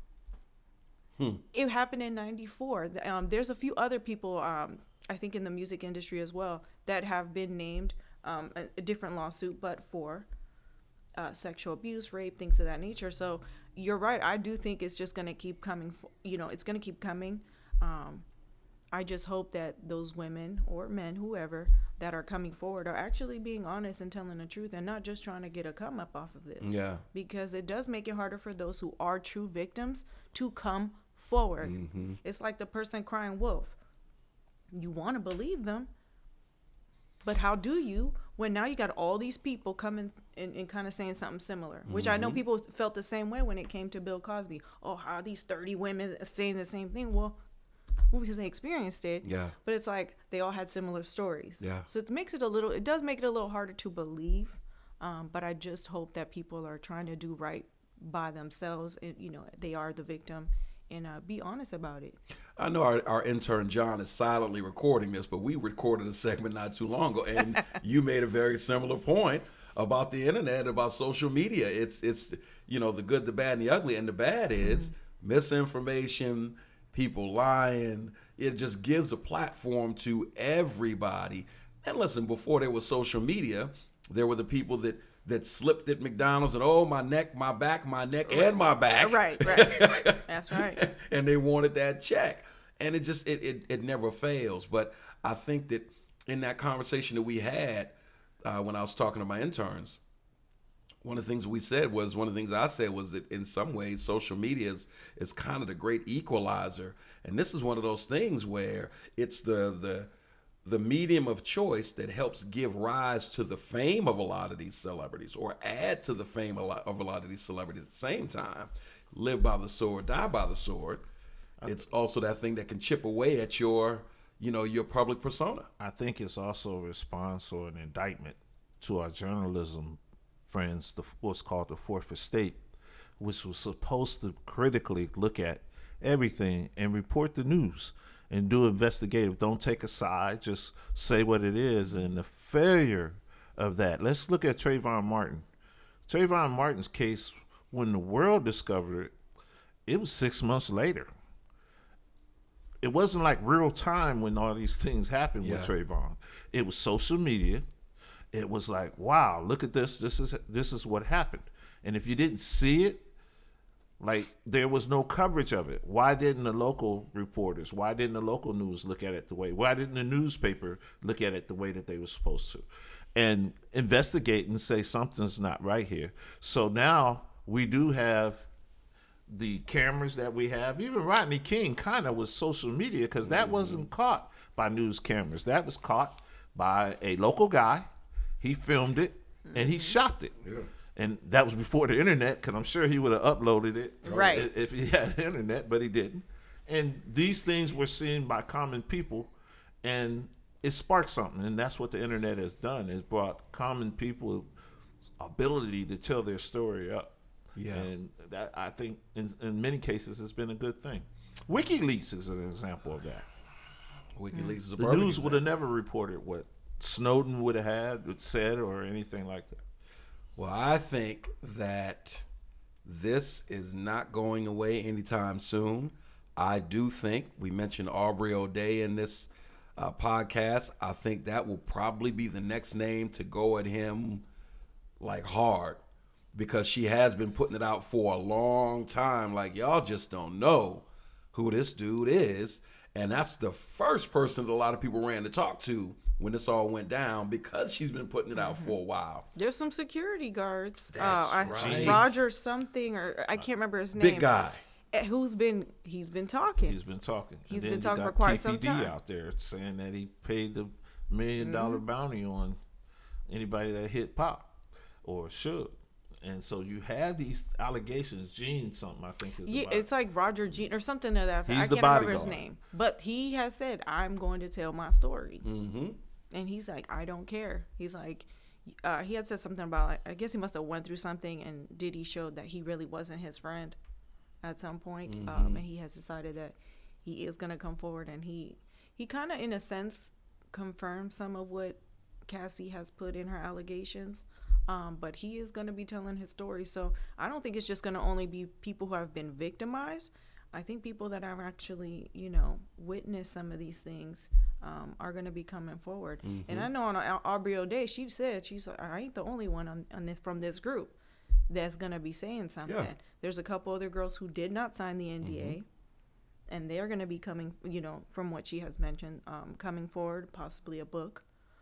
It happened in 94. There's a few other people, I think in the music industry as well, that have been named a different lawsuit, but for sexual abuse, rape, things of that nature. So you're right. I do think it's just going to keep coming. It's going to keep coming. I just hope that those women or men, whoever, that are coming forward are actually being honest and telling the truth and not just trying to get a come up off of this. Yeah. Because it does make it harder for those who are true victims to come forward. Mm-hmm. It's like the person crying wolf. You want to believe them, but how do you when now you got all these people coming and kind of saying something similar, which I know people felt the same way when it came to Bill Cosby. Oh, how are these 30 women saying the same thing? Well, because they experienced it. Yeah. But it's like they all had similar stories. Yeah. So it does make it a little harder to believe. But I just hope that people are trying to do right by themselves. And, they are the victim. And be honest about it. I know our intern John is silently recording this, but we recorded a segment not too long ago, and you made a very similar point about the internet, about social media. It's the good, the bad, and the ugly. And the bad is misinformation, people lying. It just gives a platform to everybody. And listen, before there was social media, there were the people that slipped at McDonald's and, oh, my neck, my back, my neck, and my back. Right. That's right. And they wanted that check. And it just, it never fails. But I think that in that conversation that we had when I was talking to my interns, one of the things I said was that in some ways social media is kind of the great equalizer, and this is one of those things where it's the medium of choice that helps give rise to the fame of a lot of these celebrities, or add to the fame of a lot of these celebrities at the same time. Live by the sword, die by the sword. It's also that thing that can chip away at your public persona. I think it's also a response or an indictment to our journalism friends, what's called the Fourth Estate, which was supposed to critically look at everything and report the news and do investigative. Don't take a side, just say what it is. And the failure of that. Let's look at Trayvon Martin. Trayvon Martin's case, when the world discovered it, it was 6 months later. It wasn't like real time when all these things happened with Trayvon. It was social media. It was like, wow, look at this. This is what happened. And if you didn't see it, like, there was no coverage of it. Why didn't the local reporters, why didn't the local news look at it why didn't the newspaper look at it the way that they were supposed to? And investigate and say something's not right here. So now we do have the cameras that we have. Even Rodney King kind of was social media, because that wasn't caught by news cameras. That was caught by a local guy. He filmed it and he shopped it. Yeah. And that was before the internet, because I'm sure he would have uploaded it if he had internet, but he didn't. And these things were seen by common people, and it sparked something. And that's what the internet has done. It's brought common people ability to tell their story up. Yeah. And that, I think, in many cases, has been a good thing. WikiLeaks is an example of that. WikiLeaks is a The news would have never reported what Snowden would have said or anything like that. Well, I think that this is not going away anytime soon. I do think, we mentioned Aubrey O'Day in this podcast. I think that will probably be the next name to go at him like hard, because she has been putting it out for a long time. Like, y'all just don't know who this dude is. And that's the first person that a lot of people ran to talk to when this all went down, because she's been putting it out for a while. There's some security guards. That's right. Roger something, or I can't remember his name. Big guy. He's been talking. He's been talking. He's been talking for quite some time. out there saying that he paid the $1 million bounty on anybody that hit Pop or should. And so you have these allegations. Gene something, I think, is the body. It's like Roger Gene or something to that effect. He's I the can't remember bodyguard. his name. But he has said, I'm going to tell my story. Mm-hmm. And he's like, I don't care. He's like, he had said something about, like, I guess he must have went through something, and Diddy showed that he really wasn't his friend at some point. And he has decided that he is going to come forward. And he kind of, in a sense, confirmed some of what Cassie has put in her allegations. But he is going to be telling his story. So I don't think it's just going to only be people who have been victimized. I think people that have actually, witnessed some of these things are going to be coming forward. Mm-hmm. And I know on Aubrey O'Day, she's like, I ain't the only one on this from this group that's going to be saying something. Yeah. There's a couple other girls who did not sign the NDA, and they're going to be coming, from what she has mentioned, coming forward, possibly a book,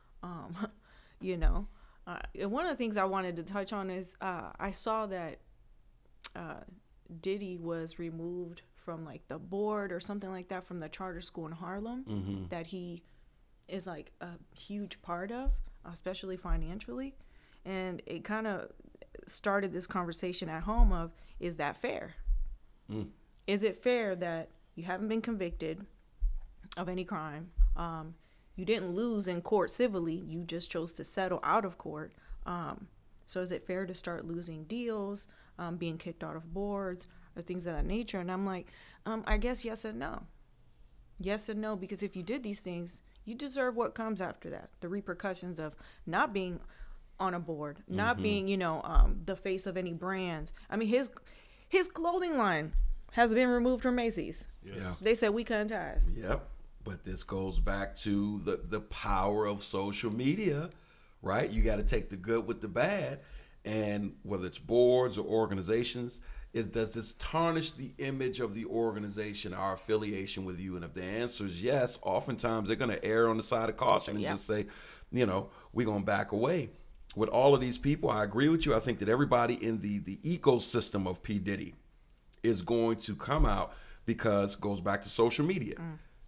And one of the things I wanted to touch on is I saw that Diddy was removed from like the board or something like that from the charter school in Harlem that he is like a huge part of, especially financially. And it kind of started this conversation at home of, is that fair? Is it fair that you haven't been convicted of any crime? You didn't lose in court civilly. You just chose to settle out of court. So is it fair to start losing deals, being kicked out of boards, or things of that nature? And I'm like, I guess yes and no. Yes and no, because if you did these things, you deserve what comes after that. The repercussions of not being on a board, not being, the face of any brands. I mean, his clothing line has been removed from Macy's. Yes. Yeah. They said we cut ties. Yep. But this goes back to the power of social media, right? You got to take the good with the bad. And whether it's boards or organizations, does this tarnish the image of the organization, our affiliation with you? And if the answer is yes, oftentimes they're going to err on the side of caution and just say, we're going to back away. with all of these people, I agree with you. I think that everybody in the ecosystem of P. Diddy is going to come out because it goes back to social media.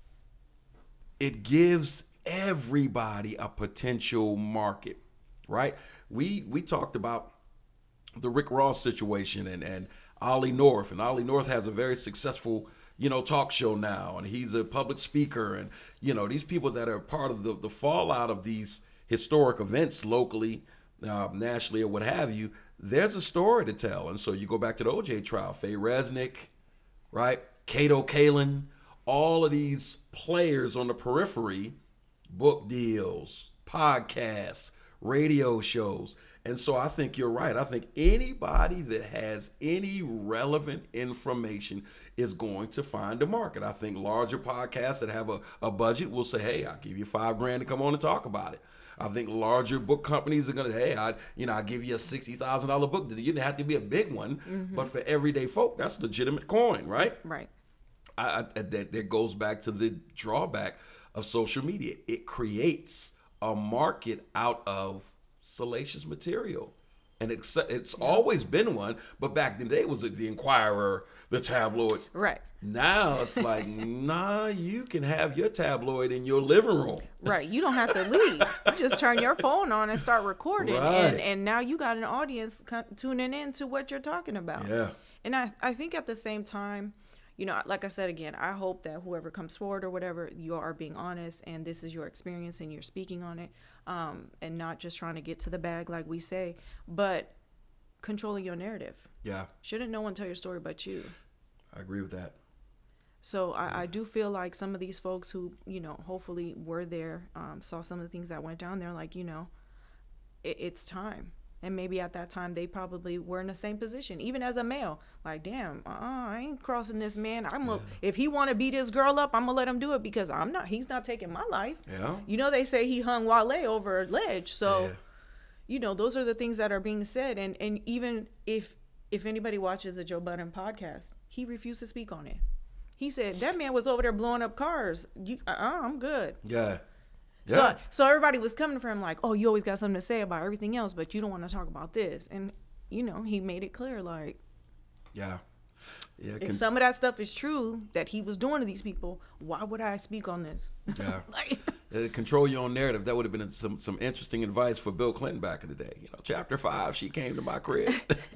It gives everybody a potential market, right? We talked about the Rick Ross situation and Ollie North, and Ollie North has a very successful, talk show now, and he's a public speaker, and these people that are part of the fallout of these historic events locally, nationally, or what have you. There's a story to tell, and so you go back to the OJ trial, Faye Resnick, right? Kato Kalin, all of these players on the periphery, book deals, podcasts, radio shows. And so I think you're right. I think anybody that has any relevant information is going to find a market. I think larger podcasts that have a budget will say, hey, I'll give you $5,000 to come on and talk about it. I think larger book companies are going to, hey, I'll give you a $60,000 book. You didn't have to be a big one, but for everyday folk, that's legitimate coin, right? Right. That goes back to the drawback of social media. It creates a market out of salacious material. And it's always been one, but back in the day it was the Inquirer, the tabloids. Right. Now it's like, nah, you can have your tabloid in your living room. Right. You don't have to leave. You just turn your phone on and start recording. Right. And now you got an audience tuning in to what you're talking about. Yeah. And I think at the same time, like I said, again, I hope that whoever comes forward or whatever, you are being honest and this is your experience and you're speaking on it, and not just trying to get to the bag like we say, but controlling your narrative. Yeah. Shouldn't no one tell your story but you? I agree with that. So I do feel like some of these folks who, hopefully were there, saw some of the things that went down there, like, it's time. And maybe at that time they probably were in the same position, even as a male. Like, damn, I ain't crossing this man. If he want to beat his girl up, I'm gonna let him do it because he's not taking my life. Yeah. They say he hung Wale over a ledge. So, those are the things that are being said. And even if anybody watches the Joe Budden podcast, he refused to speak on it. He said that man was over there blowing up cars. I'm good. Yeah. Yeah. So everybody was coming for him like, oh, you always got something to say about everything else, but you don't want to talk about this. And, he made it clear, like, yeah. If some of that stuff is true that he was doing to these people, why would I speak on this? Yeah. Control your own narrative. That would have been some interesting advice for Bill Clinton back in the day. Chapter 5, she came to my crib.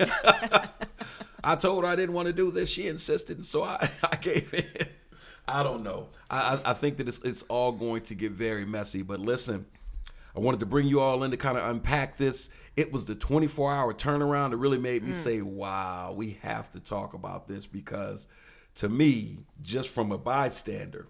I told her I didn't want to do this. She insisted, and so I gave in. I don't know. I think that it's all going to get very messy. But listen, I wanted to bring you all in to kind of unpack this. It was the 24-hour turnaround that really made me say, wow, we have to talk about this, because to me, just from a bystander,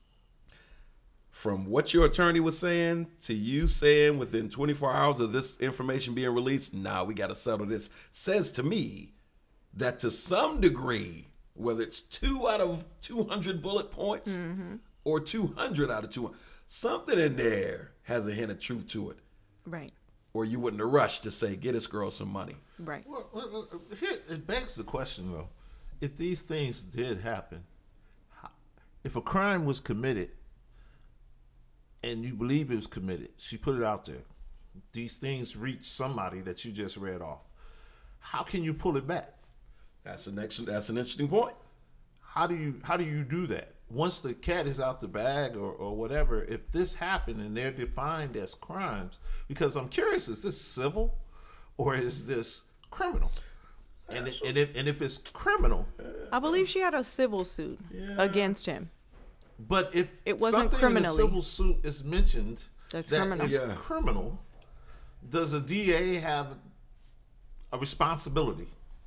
from what your attorney was saying to you saying within 24 hours of this information being released, we got to settle this, says to me that to some degree, whether it's 2 out of 200 bullet points or 200 out of 200, something in there has a hint of truth to it. Right. Or you wouldn't have rushed to say, get this girl some money. Right. Well, here, it begs the question, though. If these things did happen, if a crime was committed and you believe it was committed, she put it out there, these things reach somebody that you just read off, how can you pull it back? That's an interesting point. How do you do that? Once the cat is out the bag or whatever, if this happened and they're defined as crimes, because I'm curious, is this civil or is this criminal? And if it's criminal, I believe she had a civil suit against him. But if it wasn't something criminally, in the civil suit is mentioned that's that criminal. is criminal, does a DA have a responsibility?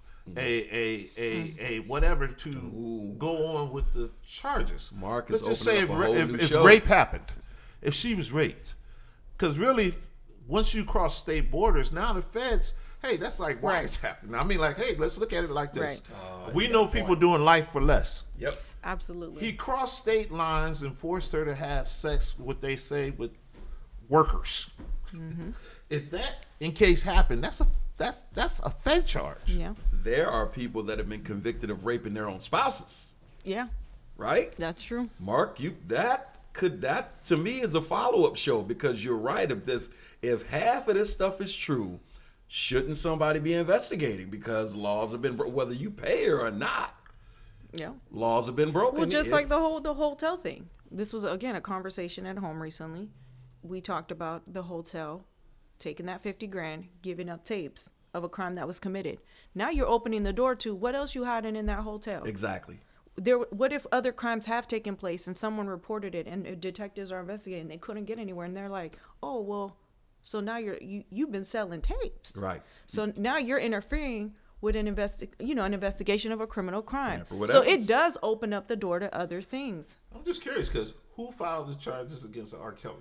A whatever to go on with the charges. Mark Let's is just say opening up a whole new if show. rape happened, if she was raped, because really, once you cross state borders, now the feds, hey, that's like wiretapping. I mean, like, hey, let's look at it like this. Right. We know people doing life for less. Yep. Absolutely. He crossed state lines and forced her to have sex, what they say, with workers. If that in case happened, that's a Fed charge. Yeah. There are people that have been convicted of raping their own spouses. Yeah. Right? That's true. Mark, that could that to me is a follow-up show, because you're right. If half of this stuff is true, shouldn't somebody be investigating? Because laws have been whether you pay or not. Yeah. Laws have been broken. Well, just like the hotel thing. This was again a conversation at home recently. We talked about the hotel taking that $50,000, giving up tapes of a crime that was committed. Now you're opening the door to what else you hiding in that hotel. Exactly. What if other crimes have taken place and someone reported it and detectives are investigating, they couldn't get anywhere, and they're like, oh well, so now you've been selling tapes. Right. So now you're interfering with an investigation of a criminal crime. Tamper with So evidence. it does open up the door to other things. I'm just curious because who filed the charges against R. Kelly?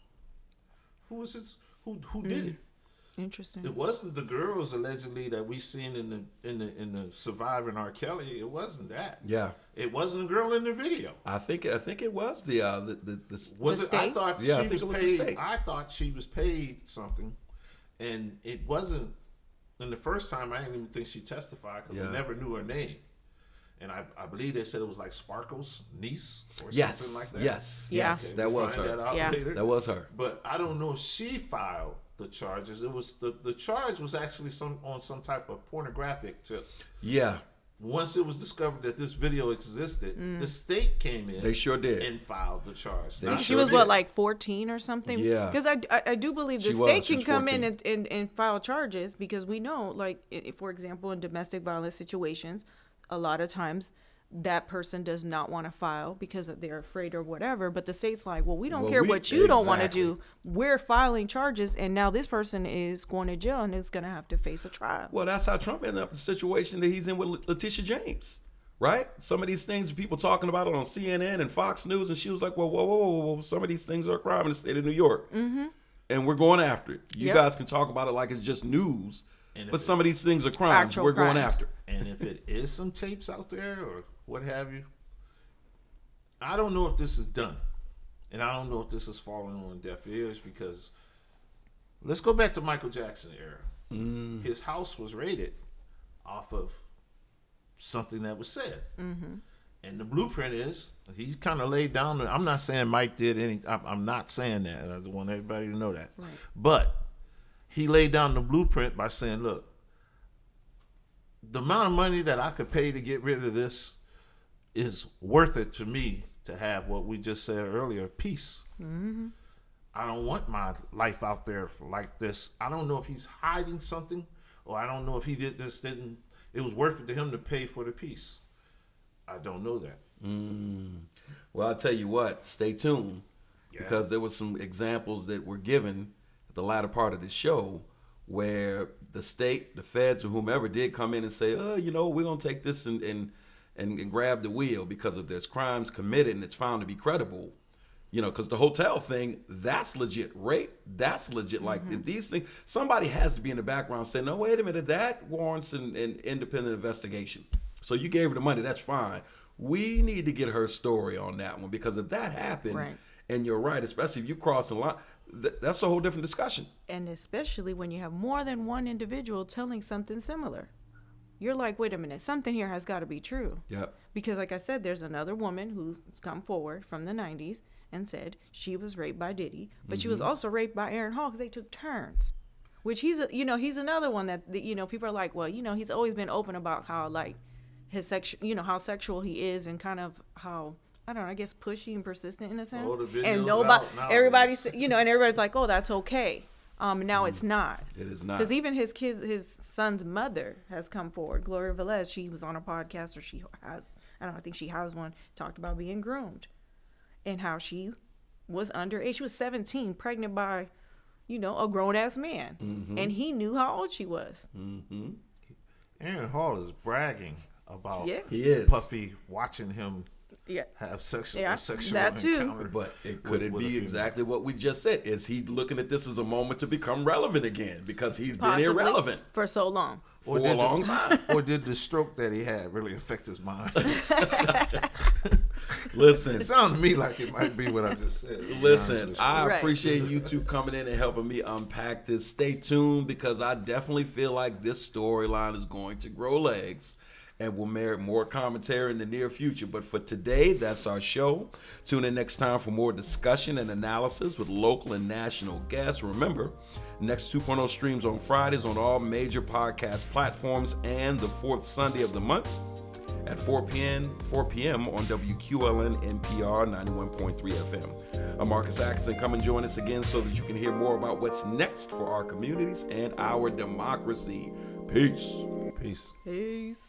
Who was his? Who did it? Interesting. It wasn't the girls allegedly that we seen in the surviving R. Kelly. It wasn't that. Yeah. It wasn't a girl in the video. I think it was the Was The it? I state? thought Yeah, I she think was it was the paid. state. I thought she was paid something, and it wasn't. And the first time, I didn't even think she testified because Yeah. we never knew her name. And I believe they said it was like Sparkle's niece or yes, something like that. yes, Yeah. yes, Okay, that we'll was find her. that out Yeah. later. That was her. But I don't know if she filed the charges. It was the charge was actually on some type of pornographic tip. Yeah, Once it was discovered that this video existed, the state came in. They sure did. and filed the charge. They Now, She sure was did. what, like 14 or something? Yeah. Because I do believe the She state was. She can was come in 14. and file charges, because we know, like, for example, in domestic violence situations, a lot of times that person does not want to file because they're afraid or whatever. But the state's like, well, we don't Well, care what you don't want to exactly. do. We're filing charges, and now this person is going to jail and is going to have to face a trial. Well, that's how Trump ended up in the situation that he's in with Letitia James, right? Some of these things, people talking about it on CNN and Fox News, and she was like, well, whoa. Some of these things are a crime in the state of New York. Mm-hmm. And we're going after it. You Yep. guys can talk about it like it's just news, And but if some of these things are crimes. Actual We're going crimes. after it. And if it is some tapes out there or what have you, I don't know if this is done. And I don't know if this is falling on deaf ears, because let's go back to Michael Jackson era. His house was raided off of something that was said. And the blueprint is, he's kind of laid down. I'm not saying Mike did any, I'm not saying that. I want everybody to know that. Right. But he laid down the blueprint by saying, look, the amount of money that I could pay to get rid of this is worth it to me to have what we just said earlier, peace. I don't want my life out there like this. I don't know if he's hiding something, or I don't know if he didn't. It was worth it to him to pay for the peace. I don't know that. Well, I'll tell you what, stay tuned, Yeah. because there was some examples that were given at the latter part of the show where the state, the feds, or whomever did come in and say, we're going to take this and grab the wheel because if there's crimes committed and it's found to be credible, because the hotel thing, that's legit. Rape, that's legit. Like, if these things, somebody has to be in the background saying, no, wait a minute, that warrants an independent investigation. So you gave her the money, that's fine. We need to get her story on that one, because if that happened, Right. and you're right, especially if you cross the line, that's a whole different discussion. And especially when you have more than one individual telling something similar. You're like, wait a minute, something here has got to be true. Yep. Because like I said, there's another woman who's come forward from the 90s and said she was raped by Diddy, but she was also raped by Aaron Hall, because they took turns. Which he's another one that, people are like, well, he's always been open about how, like, his how sexual he is, and kind of how, I don't know, I guess pushy and persistent in a sense. Oh, the video's And nobody, out nowadays. everybody's, and everybody's like, oh, that's okay. Now it's not. It is not. Because even his son's mother has come forward. Gloria Velez, she was on a podcast, or she has, I think she has one, talked about being groomed and how she was underage. She was 17, pregnant by, a grown-ass man. And he knew how old she was. Aaron Hall is bragging about Yeah. He is. Puffy watching him Yeah. have sexual Yeah, that too. encounter. But could it with a be female. exactly what we just said? Is he looking at this as a moment to become relevant again? Because he's Possibly been irrelevant for so long. for a long time. Or did the stroke that he had really affect his mind? Listen, It sounded to me like it might be what I just said. to be honest listen, with you. I Right. appreciate you two coming in and helping me unpack this. Stay tuned, because I definitely feel like this storyline is going to grow legs. and we'll merit more commentary in the near future. But for today, that's our show. Tune in next time for more discussion and analysis with local and national guests. Remember, Next 2.0 streams on Fridays on all major podcast platforms and the fourth Sunday of the month at 4 p.m. on WQLN NPR 91.3 FM. I'm Marcus Atkinson. Come and join us again so that you can hear more about what's next for our communities and our democracy. Peace. Peace. Peace.